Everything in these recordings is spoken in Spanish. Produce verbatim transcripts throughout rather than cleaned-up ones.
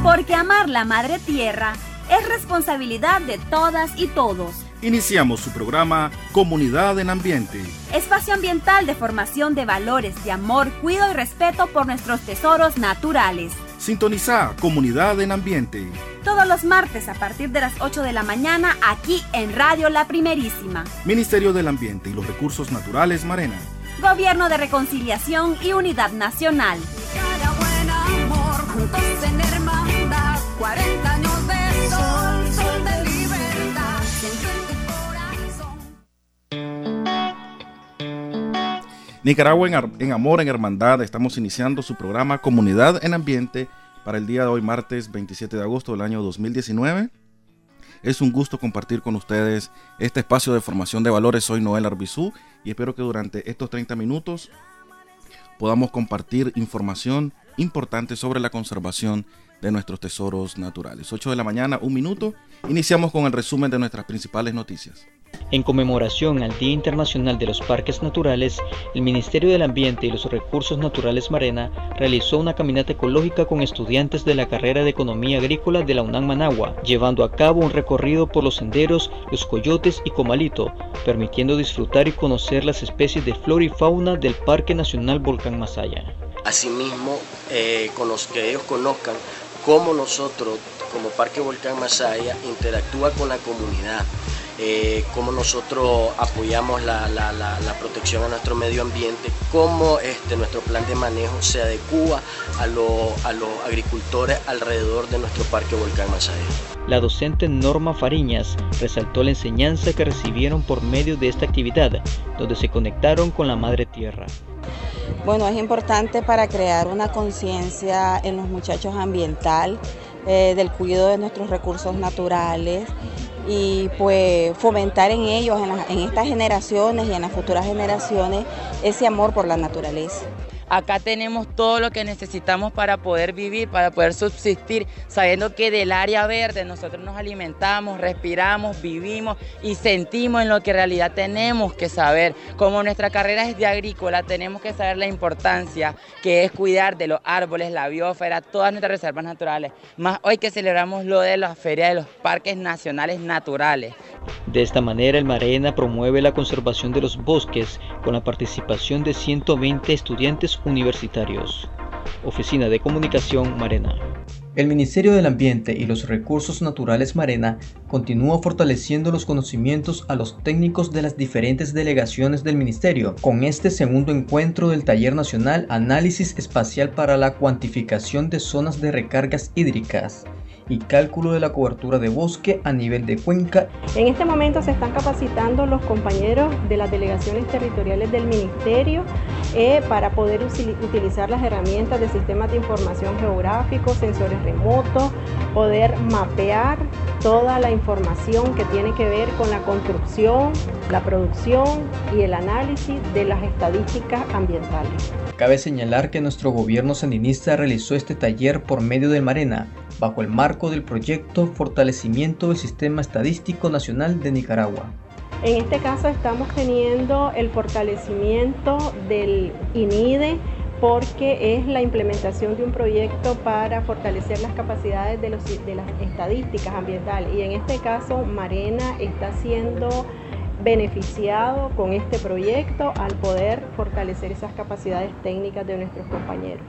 Porque amar la madre tierra es responsabilidad de todas y todos. Iniciamos su programa Comunidad en Ambiente. Espacio ambiental de formación de valores de amor, cuidado y respeto por nuestros tesoros naturales. Sintoniza Comunidad en Ambiente. Todos los martes a partir de las ocho de la mañana aquí en Radio La Primerísima. Ministerio del Ambiente y los Recursos Naturales Marena. Gobierno de Reconciliación y Unidad Nacional. cuarenta años de sol, sol de libertad, siempre en tu corazón. Nicaragua en, en amor, en hermandad, estamos iniciando su programa Comunidad en Ambiente para el día de hoy, martes veintisiete de agosto del año dos mil diecinueve. Es un gusto compartir con ustedes este espacio de formación de valores. Soy Noel Arbizú y espero que durante estos treinta minutos podamos compartir información importante sobre la conservación de nuestros tesoros naturales. ocho de la mañana, un minuto. Iniciamos con el resumen de nuestras principales noticias. En conmemoración al Día Internacional de los Parques Naturales, el Ministerio del Ambiente y los Recursos Naturales Marena realizó una caminata ecológica con estudiantes de la carrera de Economía Agrícola de la UNAM Managua, llevando a cabo un recorrido por los senderos, los coyotes y Comalito, permitiendo disfrutar y conocer las especies de flora y fauna del Parque Nacional Volcán Masaya. Asimismo, eh, que ellos conozcan cómo nosotros, como Parque Volcán Masaya, interactúa con la comunidad, eh, cómo nosotros apoyamos la, la, la, la protección a nuestro medio ambiente, cómo este, nuestro plan de manejo se adecúa a, lo, a los agricultores alrededor de nuestro Parque Volcán Masaya. La docente Norma Fariñas resaltó la enseñanza que recibieron por medio de esta actividad, donde se conectaron con la Madre Tierra. Bueno, es importante para crear una conciencia en los muchachos ambiental, eh, del cuidado de nuestros recursos naturales y pues fomentar en ellos, en, la, en estas generaciones y en las futuras generaciones, ese amor por la naturaleza. Acá tenemos todo lo que necesitamos para poder vivir, para poder subsistir, sabiendo que del área verde nosotros nos alimentamos, respiramos, vivimos y sentimos en lo que en realidad tenemos que saber. Como nuestra carrera es de agrícola, tenemos que saber la importancia que es cuidar de los árboles, la biosfera, todas nuestras reservas naturales. Más hoy que celebramos lo de la Feria de los Parques Nacionales Naturales. De esta manera, el Marena promueve la conservación de los bosques con la participación de ciento veinte estudiantes universitarios. Oficina de Comunicación Marena. El Ministerio del Ambiente y los Recursos Naturales Marena continúa fortaleciendo los conocimientos a los técnicos de las diferentes delegaciones del Ministerio con este segundo encuentro del Taller Nacional Análisis Espacial para la Cuantificación de Zonas de Recargas Hídricas y cálculo de la cobertura de bosque a nivel de cuenca. En este momento se están capacitando los compañeros de las delegaciones territoriales del Ministerio eh, para poder utilizar las herramientas de sistemas de información geográfico, sensores remotos, poder mapear toda la información que tiene que ver con la construcción, la producción y el análisis de las estadísticas ambientales. Cabe señalar que nuestro gobierno sandinista realizó este taller por medio del Marena, bajo el marco del proyecto Fortalecimiento del Sistema Estadístico Nacional de Nicaragua. En este caso estamos teniendo el fortalecimiento del I N I D E porque es la implementación de un proyecto para fortalecer las capacidades de, los, de las estadísticas ambientales y en este caso Marena está siendo beneficiado con este proyecto al poder fortalecer esas capacidades técnicas de nuestros compañeros.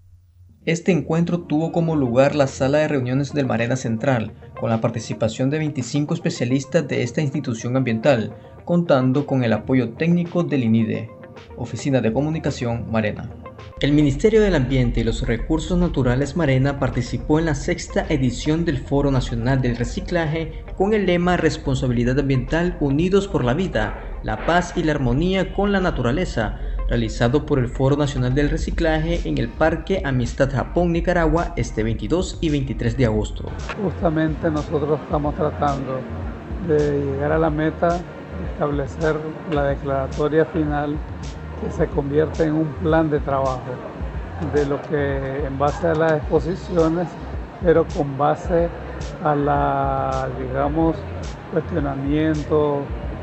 Este encuentro tuvo como lugar la sala de reuniones del Marena Central, con la participación de veinticinco especialistas de esta institución ambiental, contando con el apoyo técnico del I N I D E, Oficina de Comunicación Marena. El Ministerio del Ambiente y los Recursos Naturales Marena participó en la sexta edición del Foro Nacional del Reciclaje con el lema Responsabilidad Ambiental Unidos por la Vida, la Paz y la Armonía con la Naturaleza, realizado por el Foro Nacional del Reciclaje en el Parque Amistad Japón, Nicaragua, este veintidós y veintitrés de agosto. Justamente nosotros estamos tratando de llegar a la meta, de establecer la declaratoria final que se convierte en un plan de trabajo de lo que en base a las exposiciones, pero con base a la, digamos, cuestionamiento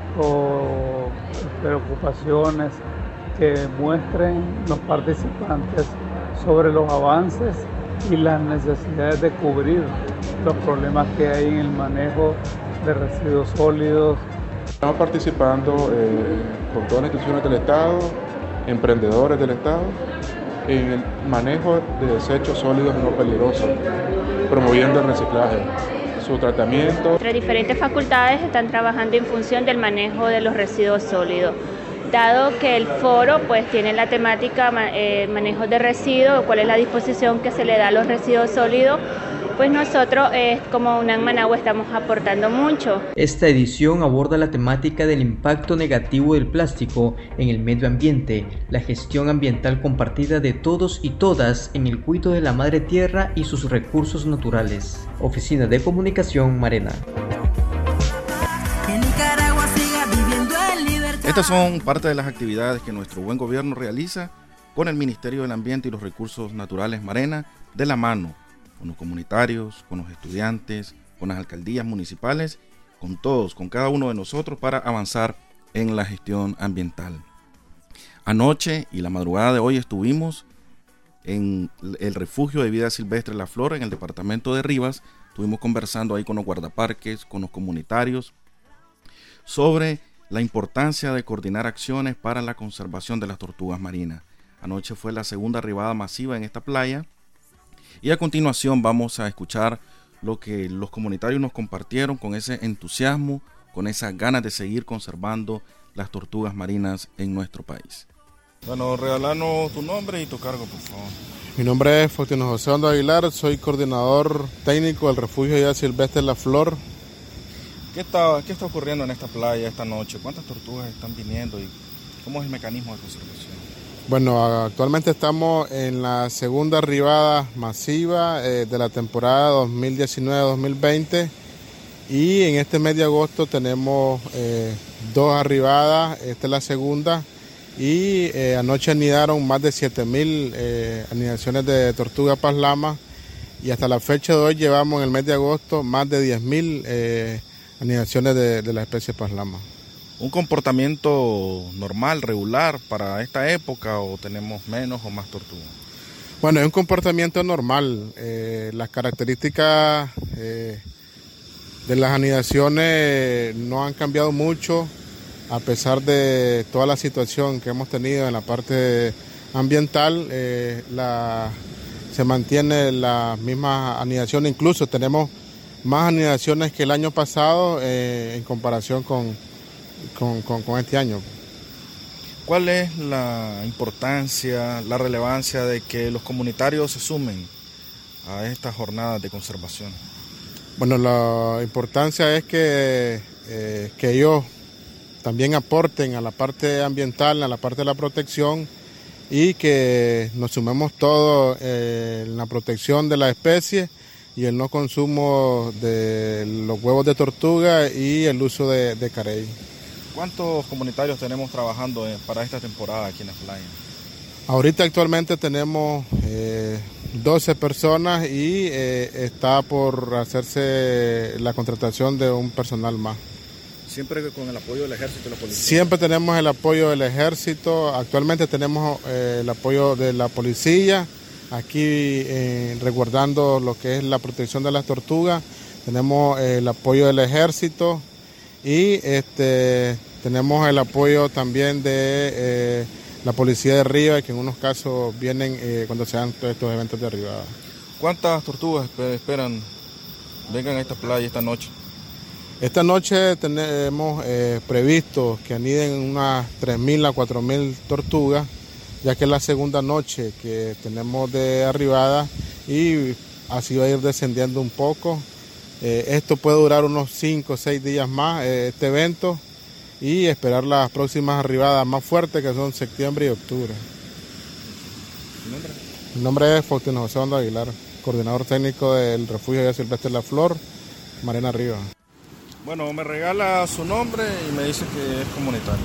o preocupaciones que muestren los participantes sobre los avances y las necesidades de cubrir los problemas que hay en el manejo de residuos sólidos. Estamos participando eh, con todas las instituciones del Estado, emprendedores del Estado, en el manejo de desechos sólidos no peligrosos, promoviendo el reciclaje, su tratamiento. Nuestras diferentes facultades están trabajando en función del manejo de los residuos sólidos. Dado que el foro pues tiene la temática eh, manejo de residuos, cuál es la disposición que se le da a los residuos sólidos, pues nosotros eh, como UNAM Managua estamos aportando mucho. Esta edición aborda la temática del impacto negativo del plástico en el medio ambiente, la gestión ambiental compartida de todos y todas en el cuidado de la madre tierra y sus recursos naturales. Oficina de Comunicación Marena. Estas son parte de las actividades que nuestro buen gobierno realiza con el Ministerio del Ambiente y los Recursos Naturales Marena, de la mano con los comunitarios, con los estudiantes, con las alcaldías municipales, con todos, con cada uno de nosotros para avanzar en la gestión ambiental. Anoche y la madrugada de hoy estuvimos en el refugio de vida silvestre La Flor en el departamento de Rivas. Estuvimos conversando ahí con los guardaparques, con los comunitarios, sobre la importancia de coordinar acciones para la conservación de las tortugas marinas. Anoche fue la segunda arribada masiva en esta playa y a continuación vamos a escuchar lo que los comunitarios nos compartieron con ese entusiasmo, con esas ganas de seguir conservando las tortugas marinas en nuestro país. Bueno, regalanos tu nombre y tu cargo, por favor. Mi nombre es Faustino José Hondo Aguilar, soy coordinador técnico del refugio de vida silvestre La Flor. ¿Qué está, ¿Qué está ocurriendo en esta playa esta noche? ¿Cuántas tortugas están viniendo y cómo es el mecanismo de conservación? Bueno, actualmente estamos en la segunda arribada masiva eh, de la temporada dos mil diecinueve dos mil veinte y en este mes de agosto tenemos eh, dos arribadas, esta es la segunda y eh, anoche anidaron más de siete mil eh, anidaciones de tortuga paslama y hasta la fecha de hoy llevamos en el mes de agosto más de diez mil eh, anidaciones de, de la especie paslama. ¿Un comportamiento normal, regular para esta época o tenemos menos o más tortugas? Bueno, es un comportamiento normal. Eh, las características eh, de las anidaciones no han cambiado mucho a pesar de toda la situación que hemos tenido en la parte ambiental. Eh, la, se mantiene las mismas anidaciones, incluso tenemos más anidaciones que el año pasado eh, en comparación con Con, con, con este año. ¿Cuál es la importancia, la relevancia de que los comunitarios se sumen a estas jornadas de conservación? Bueno, la importancia es que, eh, que ellos también aporten a la parte ambiental, a la parte de la protección y que nos sumemos todos eh, en la protección de la especie y el no consumo de los huevos de tortuga y el uso de, de carey. ¿Cuántos comunitarios tenemos trabajando para esta temporada aquí en la playa? Ahorita actualmente tenemos eh, doce personas y eh, está por hacerse la contratación de un personal más. ¿Siempre con el apoyo del ejército y la policía? Siempre tenemos el apoyo del ejército, actualmente tenemos eh, el apoyo de la policía, aquí eh, resguardando lo que es la protección de las tortugas, tenemos eh, el apoyo del ejército y este... tenemos el apoyo también de eh, la policía de Rivas, que en unos casos vienen eh, cuando se dan todos estos eventos de arribada. ¿Cuántas tortugas esperan vengan a esta playa esta noche? Esta noche tenemos eh, previsto que aniden unas tres mil a cuatro mil tortugas, ya que es la segunda noche que tenemos de arribada y así va a ir descendiendo un poco. Eh, esto puede durar unos cinco o seis días más, eh, este evento, y esperar las próximas arribadas más fuertes que son septiembre y octubre. ¿Tu nombre? Mi nombre es Faustino José Hondo Aguilar, coordinador técnico del refugio de vida silvestre La Flor, Marena Rivas. Bueno, me regala su nombre y me dice que es comunitario.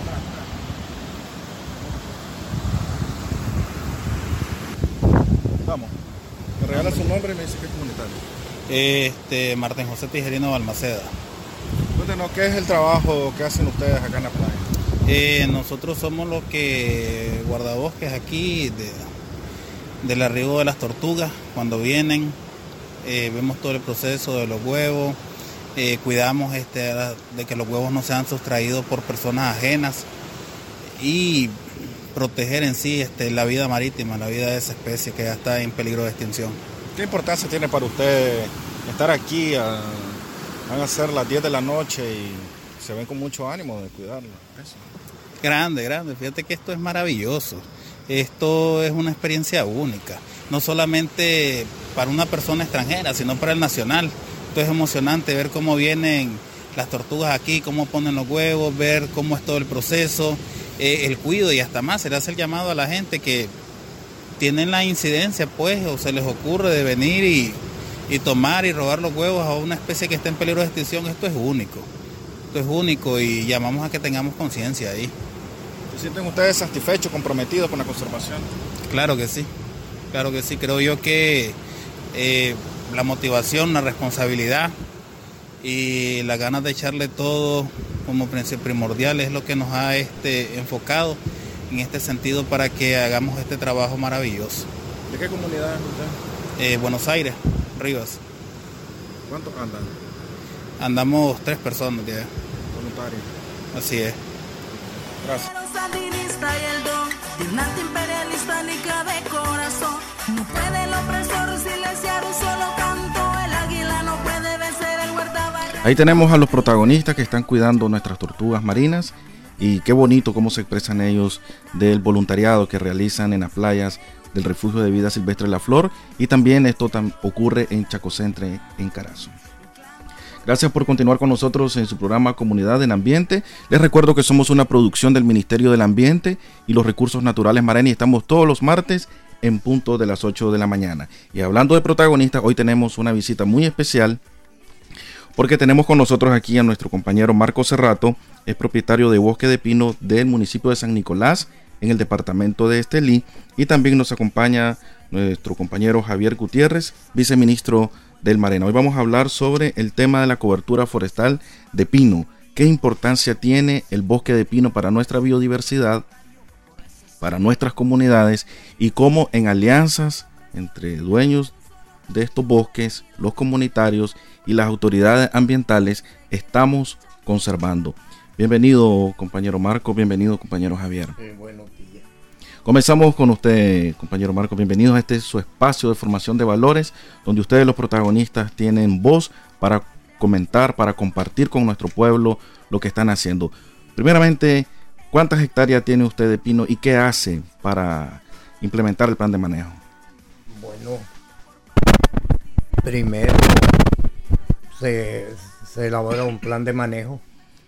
Vamos. Me regala su nombre y me dice que es comunitario. Este, Martín José Tijerino Balmaceda. Cuéntenos, ¿qué es el trabajo que hacen ustedes acá en la playa? Eh, nosotros somos los que guardabosques aquí de, del arribo de las tortugas cuando vienen, eh, vemos todo el proceso de los huevos, eh, cuidamos este, de que los huevos no sean sustraídos por personas ajenas y proteger en sí este, la vida marítima, la vida de esa especie que ya está en peligro de extinción. ¿Qué importancia tiene para usted estar aquí? A, van a ser las diez de la noche y se ven con mucho ánimo de cuidarlo. Eso. Grande, grande. Fíjate que esto es maravilloso. Esto es una experiencia única. No solamente para una persona extranjera, sino para el nacional. Esto es emocionante ver cómo vienen las tortugas aquí, cómo ponen los huevos, ver cómo es todo el proceso, eh, el cuidado y hasta más. Se le hace el llamado a la gente que tienen la incidencia, pues, o se les ocurre de venir y, y tomar y robar los huevos a una especie que está en peligro de extinción. Esto es único. Esto es único y llamamos a que tengamos conciencia ahí. ¿Se sienten ustedes satisfechos, comprometidos con la conservación? Claro que sí, claro que sí. Creo yo que eh, la motivación, la responsabilidad y las ganas de echarle todo como principio primordial es lo que nos ha este, enfocado en este sentido para que hagamos este trabajo maravilloso. ¿De qué comunidad es usted? Eh, Buenos Aires, Rivas. ¿Cuántos andan? Andamos tres personas ya. Voluntarios. Así es. Gracias. Ahí tenemos a los protagonistas que están cuidando nuestras tortugas marinas y qué bonito cómo se expresan ellos del voluntariado que realizan en las playas del Refugio de Vida Silvestre La Flor, y también esto tam- ocurre en Chacocentre, en Carazo. Gracias por continuar con nosotros en su programa Comunidad en Ambiente. Les recuerdo que somos una producción del Ministerio del Ambiente y los Recursos Naturales Marena y estamos todos los martes en punto de las ocho de la mañana. Y hablando de protagonistas, hoy tenemos una visita muy especial porque tenemos con nosotros aquí a nuestro compañero Marco Cerrato, es propietario de Bosque de Pino del municipio de San Nicolás en el departamento de Estelí, y también nos acompaña nuestro compañero Javier Gutiérrez, viceministro del Marena. Hoy vamos a hablar sobre el tema de la cobertura forestal de pino. ¿Qué importancia tiene el bosque de pino para nuestra biodiversidad, para nuestras comunidades, y cómo en alianzas entre dueños de estos bosques, los comunitarios y las autoridades ambientales estamos conservando? Bienvenido, compañero Marco, bienvenido, compañero Javier. Eh, buenos días. Comenzamos con usted, compañero Marco. Bienvenidos a este su espacio de formación de valores, donde ustedes, los protagonistas, tienen voz para comentar, para compartir con nuestro pueblo lo que están haciendo. Primeramente, ¿cuántas hectáreas tiene usted de pino y qué hace para implementar el plan de manejo? Bueno, primero se, se elabora un plan de manejo.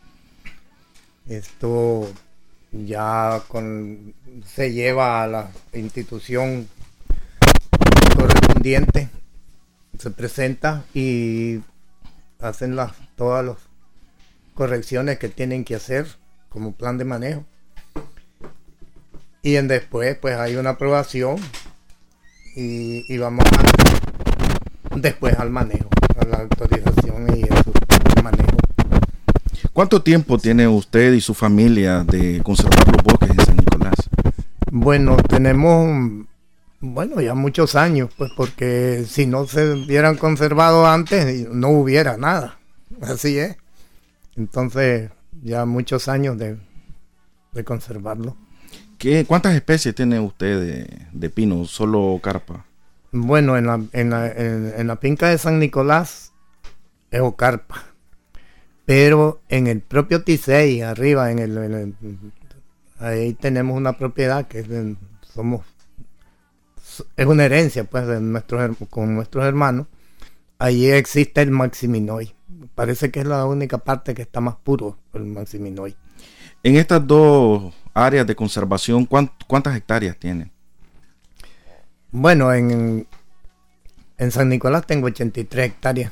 Esto ya con, se lleva a la institución correspondiente, se presenta y hacen las, todas las correcciones que tienen que hacer como plan de manejo. Y en después pues hay una aprobación y, y vamos a, después al manejo, a la autorización y eso, el manejo. ¿Cuánto tiempo tiene usted y su familia de conservar los bosques en San Nicolás? Bueno, tenemos, bueno, ya muchos años, pues porque si no se hubieran conservado antes, no hubiera nada. Así es. Entonces, ya muchos años de, de conservarlo. ¿Qué, ¿Cuántas especies tiene usted de, de pino? ¿Solo carpa? Bueno, en la, en la, en, en la finca de San Nicolás es carpa. Pero en el propio Tisey, arriba, en el, en el, ahí tenemos una propiedad que es de, somos, es una herencia pues de nuestros, con nuestros hermanos. Allí existe el Maximinoy. Parece que es la única parte que está más puro, el Maximinoy. En estas dos áreas de conservación, ¿cuántas hectáreas tienen? Bueno, en, en San Nicolás tengo ochenta y tres hectáreas.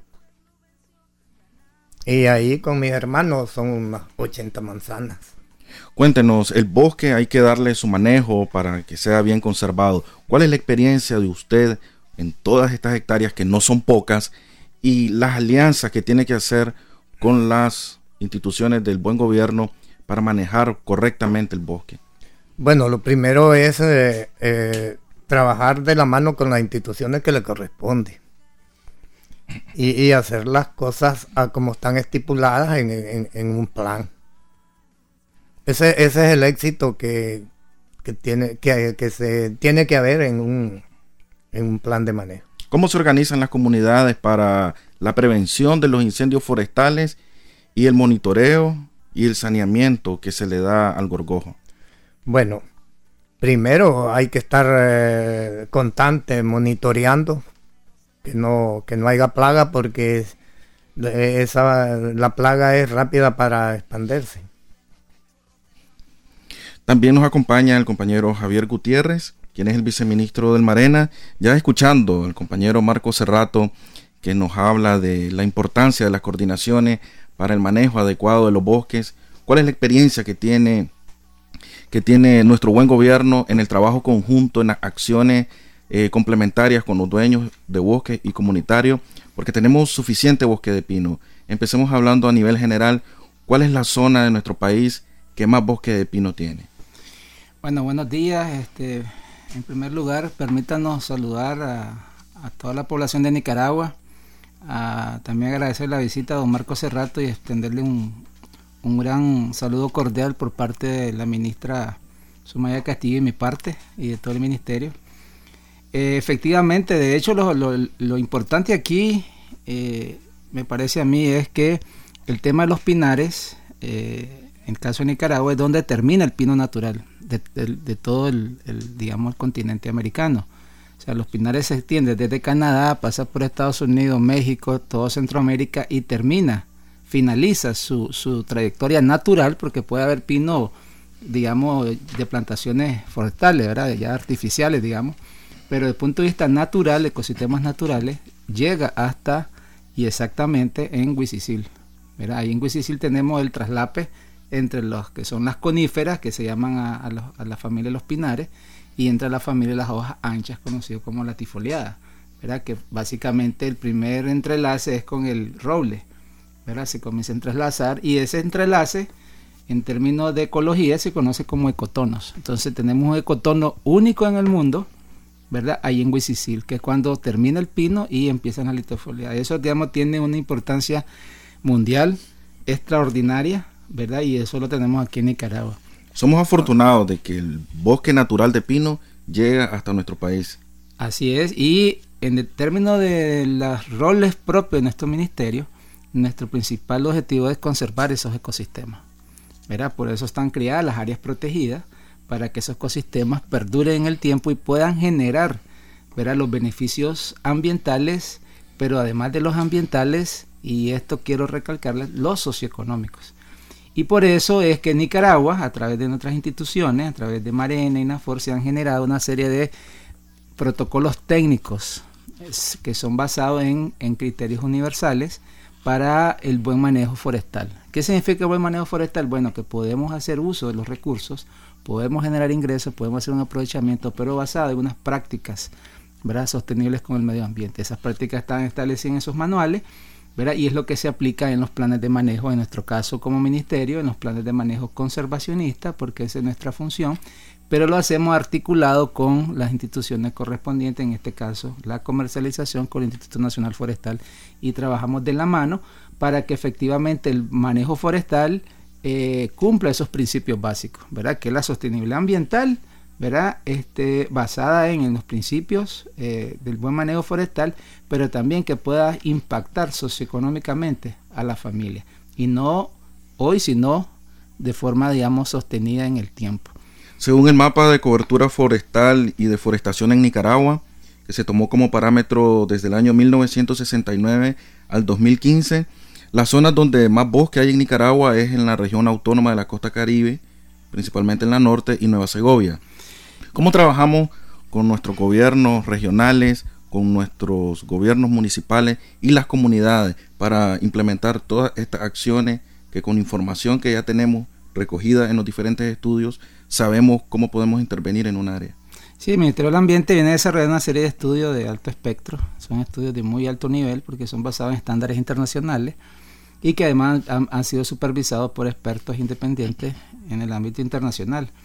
Y ahí con mis hermanos son unas ochenta manzanas. Cuéntenos, el bosque hay que darle su manejo para que sea bien conservado. ¿Cuál es la experiencia de usted en todas estas hectáreas, que no son pocas, y las alianzas que tiene que hacer con las instituciones del buen gobierno para manejar correctamente el bosque? Bueno, lo primero es eh, eh, trabajar de la mano con las instituciones que le corresponde y, y hacer las cosas a como están estipuladas en, en, en un plan. Ese, ese es el éxito que, que, tiene, que, que se tiene que haber en un, en un plan de manejo. ¿Cómo se organizan las comunidades para la prevención de los incendios forestales y el monitoreo y el saneamiento que se le da al gorgojo? Bueno, primero hay que estar eh, constante monitoreando que no que no haya plaga, porque esa la plaga es rápida para expandirse. También nos acompaña el compañero Javier Gutiérrez, quien es el viceministro del Marena, ya escuchando al compañero Marco Cerrato, que nos habla de la importancia de las coordinaciones para el manejo adecuado de los bosques. ¿Cuál es la experiencia que tiene, que tiene nuestro buen gobierno en el trabajo conjunto, en las acciones eh, complementarias con los dueños de bosques y comunitarios? Porque tenemos suficiente bosque de pino. Empecemos hablando a nivel general. ¿Cuál es la zona de nuestro país que más bosque de pino tiene? Bueno, buenos días. Este, en primer lugar, permítanos saludar a, a toda la población de Nicaragua. A, también agradecer la visita a don Marco Cerrato y extenderle un, un gran saludo cordial por parte de la ministra Sumaya Castillo y mi parte y de todo el ministerio. Eh, efectivamente, de hecho, lo, lo, lo importante aquí, eh, me parece a mí, es que el tema de los pinares, eh, en el caso de Nicaragua, es donde termina el pino natural de, de, de todo el, el, digamos, el continente americano. O sea, los pinares se extienden desde Canadá, pasa por Estados Unidos, México, todo Centroamérica y termina, finaliza su, su trayectoria natural, porque puede haber pino, digamos, de plantaciones forestales, ¿verdad? Ya artificiales, digamos, pero desde el punto de vista natural, ecosistemas naturales, llega hasta y exactamente en Huitzilil, ¿verdad? Ahí en Huitzilil tenemos el traslape entre los que son las coníferas, que se llaman a, a, los, a la familia de los pinares, y entre la familia de las hojas anchas, conocido como latifoliada, ¿verdad? Que básicamente el primer entrelace es con el roble, ¿verdad? Se comienza a entrelazar, y ese entrelace, en términos de ecología, se conoce como ecotonos. Entonces tenemos un ecotono único en el mundo, ¿verdad? Ahí en Huitzilil, que es cuando termina el pino y empiezan las latifoliadas. Eso, digamos, tiene una importancia mundial extraordinaria, ¿verdad? Y eso lo tenemos aquí en Nicaragua. Somos afortunados de que el bosque natural de pino llega hasta nuestro país. Así es, y en el término de los roles propios de nuestro ministerio, nuestro principal objetivo es conservar esos ecosistemas, ¿verdad? Por eso están creadas las áreas protegidas, para que esos ecosistemas perduren en el tiempo y puedan generar, ¿verdad?, los beneficios ambientales, pero además de los ambientales, y esto quiero recalcarles, los socioeconómicos. Y por eso es que en Nicaragua, a través de nuestras instituciones, a través de Marena y NAFOR, se han generado una serie de protocolos técnicos es, que son basados en, en criterios universales para el buen manejo forestal. ¿Qué significa el buen manejo forestal? Bueno, que podemos hacer uso de los recursos, podemos generar ingresos, podemos hacer un aprovechamiento, pero basado en unas prácticas, ¿verdad?, sostenibles con el medio ambiente. Esas prácticas están establecidas en esos manuales, ¿verdad? Y es lo que se aplica en los planes de manejo, en nuestro caso como ministerio, en los planes de manejo conservacionista, porque esa es nuestra función, pero lo hacemos articulado con las instituciones correspondientes, en este caso la comercialización con el Instituto Nacional Forestal, y trabajamos de la mano para que efectivamente el manejo forestal eh, cumpla esos principios básicos, ¿verdad? Que es la sostenibilidad ambiental, ¿verdad? Este, basada en, en los principios eh, del buen manejo forestal, pero también que pueda impactar socioeconómicamente a la familia, y no hoy, sino de forma, digamos, sostenida en el tiempo. Según el mapa de cobertura forestal y deforestación en Nicaragua, que se tomó como parámetro desde el año mil novecientos sesenta y nueve al dos mil quince, las zonas donde más bosque hay en Nicaragua es en la región autónoma de la costa Caribe, principalmente en la norte, y Nueva Segovia. ¿Cómo trabajamos con nuestros gobiernos regionales, con nuestros gobiernos municipales y las comunidades para implementar todas estas acciones que, con información que ya tenemos recogida en los diferentes estudios, sabemos cómo podemos intervenir en un área? Sí, el Ministerio del Ambiente viene desarrollando una serie de estudios de alto espectro. Son estudios de muy alto nivel porque son basados en estándares internacionales y que además han, han sido supervisados por expertos independientes en el ámbito internacional.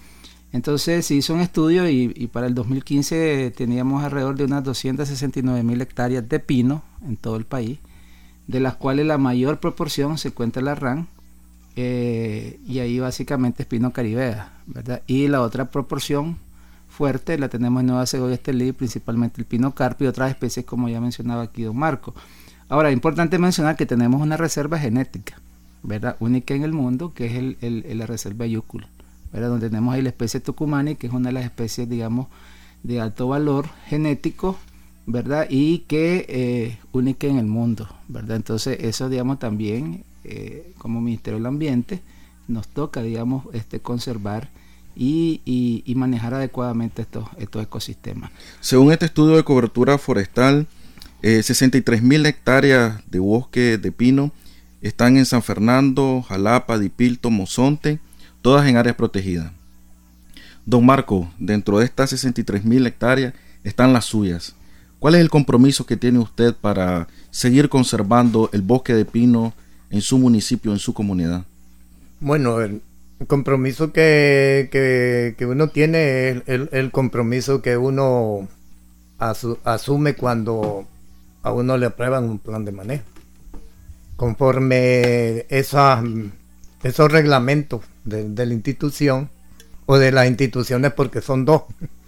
Entonces se hizo un estudio y, y para el dos mil quince teníamos alrededor de unas doscientas sesenta y nueve mil hectáreas de pino en todo el país, de las cuales la mayor proporción se encuentra en la R A N, eh, y ahí básicamente es pino caribea, ¿verdad? Y la otra proporción fuerte la tenemos en Nueva Segovia, Estelí, principalmente el pino carpio y otras especies como ya mencionaba aquí don Marco. Ahora, es importante mencionar que tenemos una reserva genética, ¿verdad? Única en el mundo, que es el, el, el la reserva Yúcula, ¿verdad? Donde tenemos ahí la especie tucumani, que es una de las especies, digamos, de alto valor genético, ¿verdad? Y que eh, única en el mundo, ¿verdad? Entonces eso, digamos, también eh, como Ministerio del Ambiente nos toca, digamos, este conservar y, y, y manejar adecuadamente estos, estos ecosistemas. Según este estudio de cobertura forestal, eh, sesenta y tres mil hectáreas de bosque de pino están en San Fernando, Jalapa, Dipilto, Mozonte, todas en áreas protegidas. Don Marco, dentro de estas sesenta y tres mil hectáreas están las suyas. ¿Cuál es el compromiso que tiene usted para seguir conservando el bosque de pino en su municipio, en su comunidad? Bueno, el compromiso que, que, que uno tiene es el, el compromiso que uno asu, asume cuando a uno le aprueban un plan de manejo. Conforme esa, esos reglamentos de, de la institución o de las instituciones, porque son dos.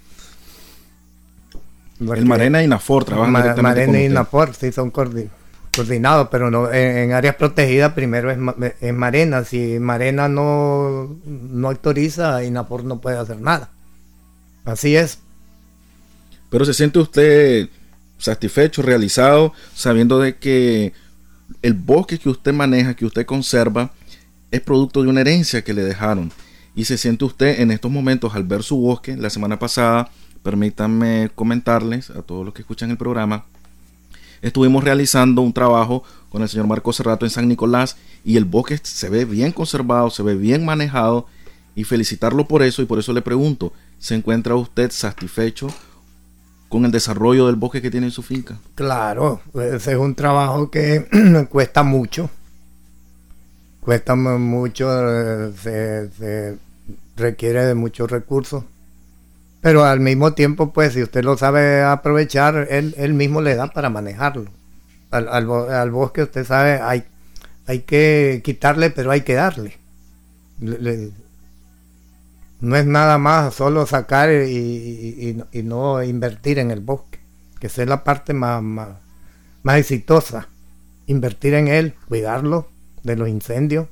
El Marena y INAFOR trabajan Ma, directamente Marena con y usted. INAFOR sí son coordin, coordinados, pero no en, en áreas protegidas primero es, es Marena. Si Marena no, no autoriza, INAFOR no puede hacer nada. Así es. Pero se siente usted satisfecho, realizado, sabiendo de que el bosque que usted maneja, que usted conserva, es producto de una herencia que le dejaron. Y se siente usted en estos momentos al ver su bosque. La semana pasada, permítanme comentarles a todos los que escuchan el programa, estuvimos realizando un trabajo con el señor Marco Cerrato en San Nicolás y el bosque se ve bien conservado, se ve bien manejado, y felicitarlo por eso. Y por eso le pregunto, ¿se encuentra usted satisfecho con el desarrollo del bosque que tiene en su finca? Claro, ese es un trabajo que cuesta mucho, cuesta mucho, se, se requiere de muchos recursos, pero al mismo tiempo, pues, si usted lo sabe aprovechar, él, él mismo le da para manejarlo. Al, al, al bosque, usted sabe, hay, hay que quitarle, pero hay que darle. Le, le, no es nada más solo sacar y, y, y no invertir en el bosque, que esa es la parte más, más, más exitosa. Invertir en él, cuidarlo de los incendios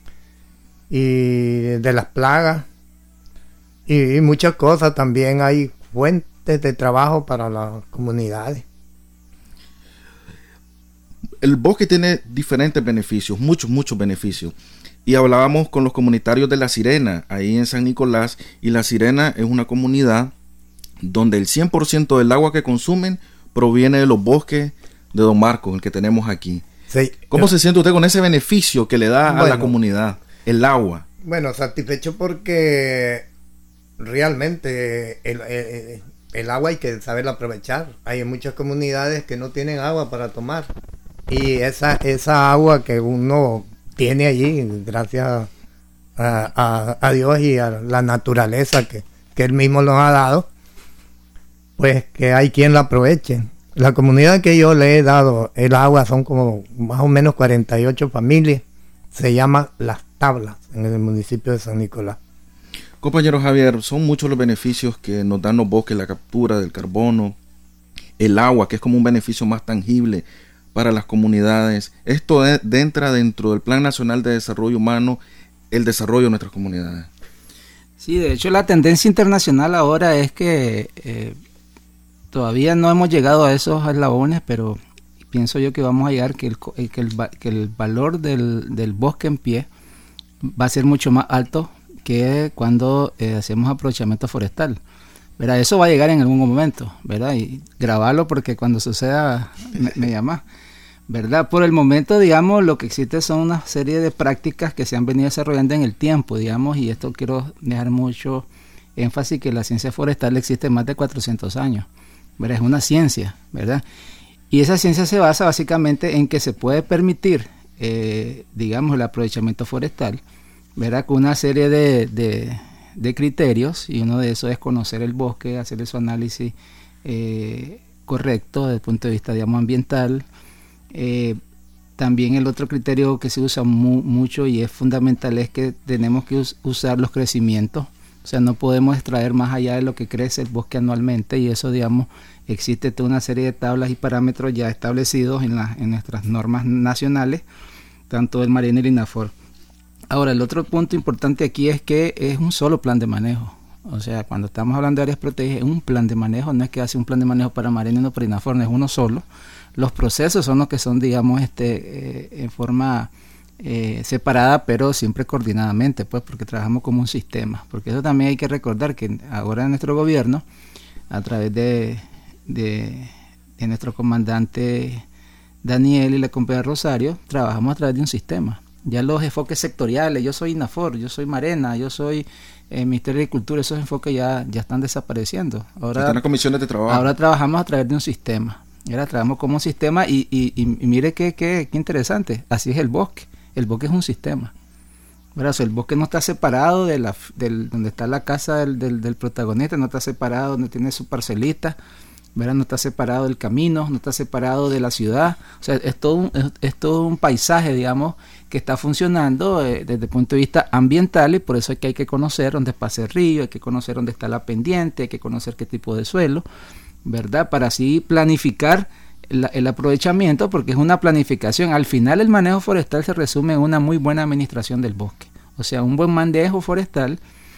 y de las plagas y, y muchas cosas. También hay fuentes de trabajo para las comunidades. El bosque tiene diferentes beneficios, muchos, muchos beneficios. Y hablábamos con los comunitarios de La Sirena, ahí en San Nicolás, y La Sirena es una comunidad donde el cien por ciento del agua que consumen proviene de los bosques de Don Marco, el que tenemos aquí. Sí. ¿Cómo se siente usted con ese beneficio que le da Bueno, a la comunidad, el agua? Bueno, satisfecho porque realmente el, el, el agua hay que saberla aprovechar. Hay muchas comunidades que no tienen agua para tomar, y esa, esa agua que uno tiene allí, gracias a, a, a Dios y a la naturaleza que, que Él mismo nos ha dado, pues que hay quien la aproveche. La comunidad que yo le he dado el agua son como más o menos cuarenta y ocho familias, se llama Las Tablas, en el municipio de San Nicolás. Compañero Javier, son muchos los beneficios que nos dan los bosques, la captura del carbono, el agua, que es como un beneficio más tangible para las comunidades. Esto de, de entra dentro del Plan Nacional de Desarrollo Humano, el desarrollo de nuestras comunidades. Sí, de hecho la tendencia internacional ahora es que eh, todavía no hemos llegado a esos eslabones, pero pienso yo que vamos a llegar, que el, que el, que el valor del, del bosque en pie va a ser mucho más alto que cuando eh, hacemos aprovechamiento forestal. ¿Verdad? Eso va a llegar en algún momento, ¿verdad? Y grabarlo porque cuando suceda me, me llama, ¿verdad? Por el momento, digamos, lo que existe son una serie de prácticas que se han venido desarrollando en el tiempo, digamos, y esto quiero dejar mucho énfasis, que la ciencia forestal existe más de cuatrocientos años, ¿verdad? Es una ciencia, ¿verdad? Y esa ciencia se basa básicamente en que se puede permitir, eh, digamos, el aprovechamiento forestal, ¿verdad? Con una serie de, de, de criterios, y uno de esos es conocer el bosque, hacerle su análisis eh, correcto desde el punto de vista, digamos, ambiental. Eh, también el otro criterio que se usa mu mucho y es fundamental es que tenemos que us usar los crecimientos. O sea, no podemos extraer más allá de lo que crece el bosque anualmente, y eso, digamos, existe toda una serie de tablas y parámetros ya establecidos en, la, en nuestras normas nacionales, tanto del Marena y el INAFOR. Ahora, el otro punto importante aquí es que es un solo plan de manejo. O sea, cuando estamos hablando de áreas protegidas, es un plan de manejo, no es que hace un plan de manejo para Marena y no para INAFOR, no es uno solo. Los procesos son los que son, digamos, este, eh, en forma eh, separada, pero siempre coordinadamente, pues, porque trabajamos como un sistema. Porque eso también hay que recordar que ahora nuestro gobierno, a través de, de, de nuestro comandante Daniel y la compañía Rosario, trabajamos a través de un sistema. Ya los enfoques sectoriales, yo soy INAFOR, yo soy Marena, yo soy eh, Ministerio de Agricultura, esos enfoques ya, ya están desapareciendo. Ahora, están las comisiones de trabajo. Ahora trabajamos a través de un sistema. Ahora trabajamos como un sistema y, y, y, y mire qué, qué, qué interesante, así es el bosque. El bosque es un sistema. ¿Verdad? O sea, el bosque no está separado de la, del, donde está la casa del, del, del protagonista, no está separado donde tiene su parcelita, ¿verdad? No está separado del camino, no está separado de la ciudad. O sea, es todo un, es, es todo un paisaje, digamos, que está funcionando eh, desde el punto de vista ambiental, y por eso es que hay que conocer dónde pasa el río, hay que conocer dónde está la pendiente, hay que conocer qué tipo de suelo, ¿verdad? Para así planificar el, el aprovechamiento, porque es una planificación. Al final el manejo forestal se resume en una muy buena administración del bosque. O sea, un buen manejo forestal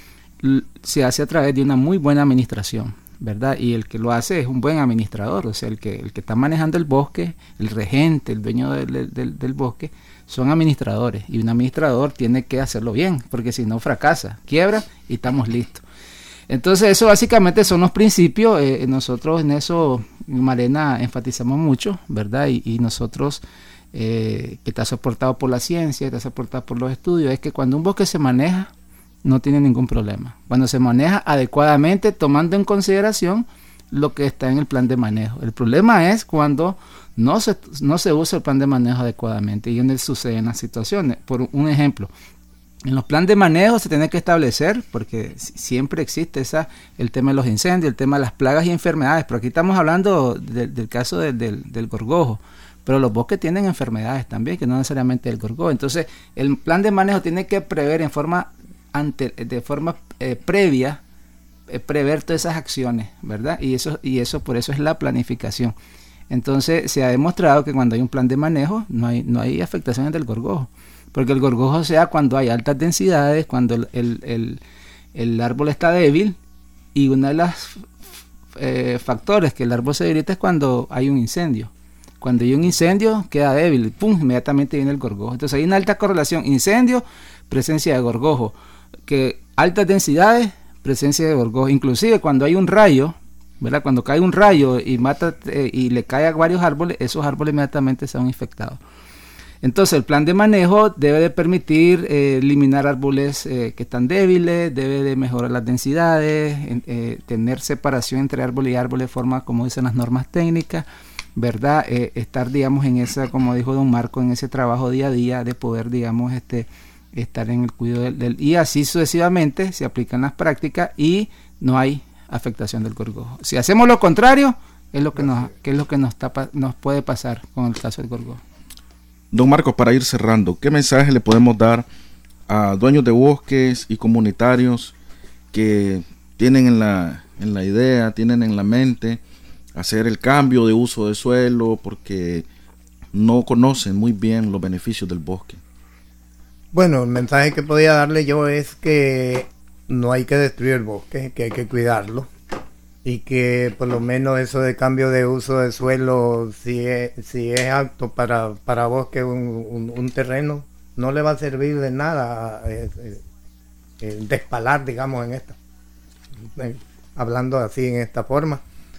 se hace a través de una muy buena administración, ¿verdad? Y el que lo hace es un buen administrador, o sea, el que, el que está manejando el bosque, el regente, el dueño del, del, del bosque, son administradores, y un administrador tiene que hacerlo bien, porque si no fracasa, quiebra y estamos listos. Entonces eso básicamente son los principios. Eh, nosotros en eso, en Marena, enfatizamos mucho, ¿verdad? Y, y nosotros, eh, que está soportado por la ciencia, que está soportado por los estudios, es que cuando un bosque se maneja, no tiene ningún problema. Cuando se maneja adecuadamente, tomando en consideración lo que está en el plan de manejo. El problema es cuando no se, no se usa el plan de manejo adecuadamente, y donde suceden las situaciones. Por un ejemplo, en los planes de manejo se tiene que establecer, porque siempre existe esa, el tema de los incendios, el tema de las plagas y enfermedades, pero aquí estamos hablando de, del caso de, del, del gorgojo, pero los bosques tienen enfermedades también, que no necesariamente el gorgojo. Entonces el plan de manejo tiene que prever en forma ante, de forma eh, previa, eh, prever todas esas acciones, ¿verdad? Y eso, y eso por eso es la planificación. Entonces se ha demostrado que cuando hay un plan de manejo no hay, no hay afectaciones del gorgojo, porque el gorgojo sea cuando hay altas densidades, cuando el, el, el, el árbol está débil, y uno de los eh, factores que el árbol se debilita es cuando hay un incendio. Cuando hay un incendio queda débil, pum, inmediatamente viene el gorgojo. Entonces hay una alta correlación, incendio, presencia de gorgojo, que altas densidades, presencia de gorgojo. Inclusive cuando hay un rayo, ¿verdad? Cuando cae un rayo y mata eh, y le cae a varios árboles, esos árboles inmediatamente son infectados. Entonces el plan de manejo debe de permitir eh, eliminar árboles eh, que están débiles, debe de mejorar las densidades, eh, tener separación entre árbol y árbol de forma como dicen las normas técnicas, ¿verdad? Eh, estar, digamos, en esa, como dijo don Marco, en ese trabajo día a día de poder, digamos, este, estar en el cuidado del, del... Y así sucesivamente se aplican las prácticas y no hay afectación del gorgojo. Si hacemos lo contrario, es lo que nos, que es lo que nos, tapa, nos puede pasar con el caso del gorgojo. Don Marcos, para ir cerrando, ¿qué mensaje le podemos dar a dueños de bosques y comunitarios que tienen en la, en la idea, tienen en la mente hacer el cambio de uso de suelo porque no conocen muy bien los beneficios del bosque? Bueno, el mensaje que podía darle yo es que no hay que destruir el bosque, que hay que cuidarlo, y que por lo menos eso de cambio de uso de suelo, si es, si es apto para, para bosque un, un, un terreno, no le va a servir de nada eh, eh, eh, despalar, digamos, en esta, eh, hablando así en esta forma,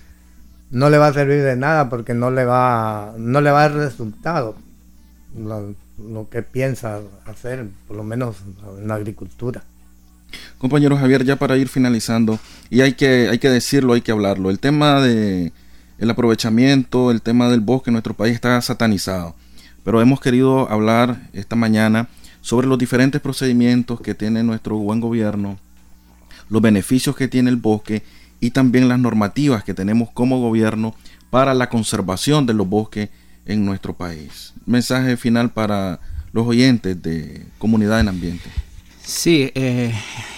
no le va a servir de nada porque no le va, no le va a dar resultado lo, lo que piensa hacer, por lo menos en la agricultura. Compañero Javier, ya para ir finalizando, y hay que, hay que decirlo, hay que hablarlo, el tema de el aprovechamiento, el tema del bosque en nuestro país está satanizado, pero hemos querido hablar esta mañana sobre los diferentes procedimientos que tiene nuestro buen gobierno los beneficios que tiene el bosque y también las normativas que tenemos como gobierno para la conservación de los bosques en nuestro país. Mensaje final para los oyentes de Comunidad en Ambiente. Sí, eh,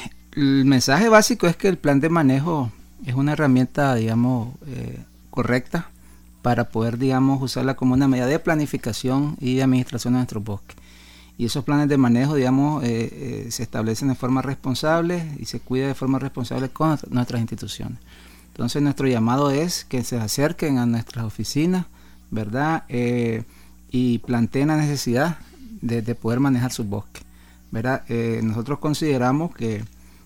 el mensaje básico es que el plan de manejo es una herramienta, digamos, eh, correcta para poder, digamos, usarla como una medida de planificación y de administración de nuestros bosques. Y esos planes de manejo, digamos, eh, eh, se establecen de forma responsable y se cuida de forma responsable con nuestras instituciones. Entonces, nuestro llamado es que se acerquen a nuestras oficinas, ¿verdad? Eh, y planteen la necesidad de, de poder manejar sus bosques, ¿verdad? Eh, nosotros consideramos que,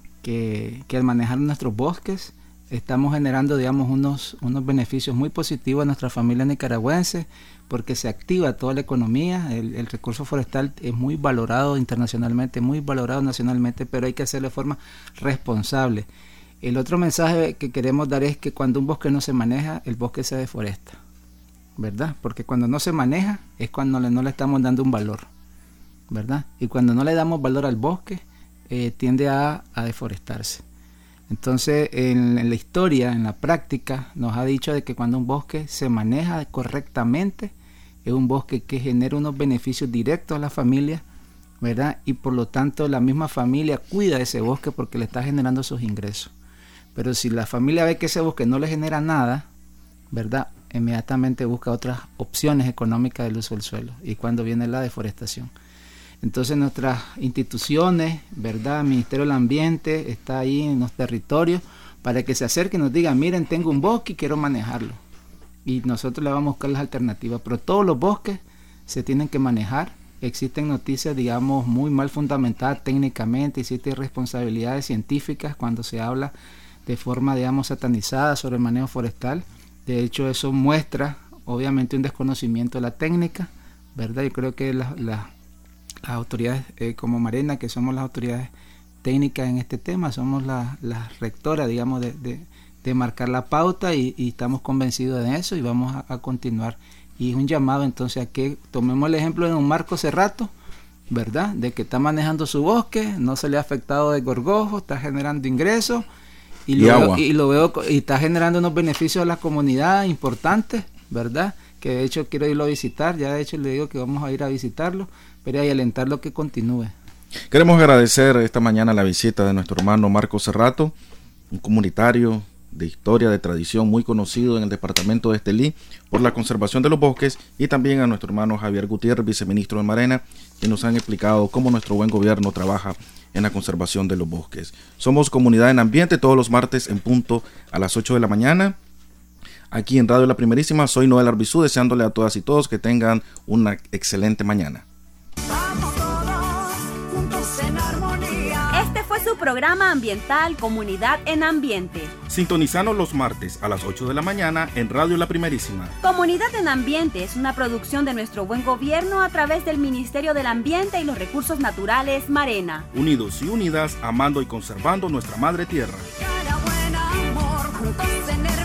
que, que al manejar nuestros bosques estamos generando, digamos, unos, unos beneficios muy positivos a nuestra familia nicaragüense, porque se activa toda la economía. El, el recurso forestal es muy valorado internacionalmente, muy valorado nacionalmente, pero hay que hacerlo de forma responsable. El otro mensaje que queremos dar es que cuando un bosque no se maneja, el bosque se deforesta, ¿verdad? Porque cuando no se maneja es cuando le, no le estamos dando un valor, ¿verdad? Y cuando no le damos valor al bosque, eh, tiende a, a deforestarse. Entonces, en, en la historia, en la práctica, nos ha dicho de que cuando un bosque se maneja correctamente, es un bosque que genera unos beneficios directos a la familia, ¿verdad? Y por lo tanto, la misma familia cuida de ese bosque porque le está generando sus ingresos. Pero si la familia ve que ese bosque no le genera nada, ¿verdad? Inmediatamente busca otras opciones económicas del uso del suelo. Y cuando viene la deforestación. Entonces nuestras instituciones, ¿verdad? El Ministerio del Ambiente está ahí en los territorios para que se acerquen y nos digan, miren, tengo un bosque y quiero manejarlo. Y nosotros le vamos a buscar las alternativas. Pero todos los bosques se tienen que manejar. Existen noticias, digamos, muy mal fundamentadas técnicamente, existen responsabilidades científicas cuando se habla de forma, digamos, satanizada sobre el manejo forestal. De hecho, eso muestra, obviamente, un desconocimiento de la técnica, ¿verdad? Yo creo que la, la, las autoridades eh, como Marena, que somos las autoridades técnicas en este tema, somos las la rectoras, digamos, de, de, de marcar la pauta y, y estamos convencidos de eso y vamos a, a continuar. Y es un llamado entonces a que tomemos el ejemplo de don Marcos Cerrato, ¿verdad? De que está manejando su bosque, no se le ha afectado de gorgojo, está generando ingresos y, y, lo veo, y lo veo y está generando unos beneficios a la comunidad importantes, ¿verdad? Que de hecho quiero irlo a visitar, ya de hecho le digo que vamos a ir a visitarlo, pero hay que alentarlo que continúe. Queremos agradecer esta mañana la visita de nuestro hermano Marcos Cerrato, un comunitario de historia, de tradición, muy conocido en el departamento de Estelí por la conservación de los bosques, y también a nuestro hermano Javier Gutiérrez, viceministro de Marena, que nos han explicado cómo nuestro buen gobierno trabaja en la conservación de los bosques. Somos Comunidad en Ambiente todos los martes en punto a las ocho de la mañana, aquí en Radio La Primerísima. Soy Noel Arbizú, deseándole a todas y todos que tengan una excelente mañana. Este fue su programa ambiental Comunidad en Ambiente. Sintonizanos los martes a las ocho de la mañana en Radio La Primerísima. Comunidad en Ambiente es una producción de nuestro buen gobierno a través del Ministerio del Ambiente y los Recursos Naturales Marena. Unidos y unidas, amando y conservando nuestra madre tierra. Cada buen amor, juntos en el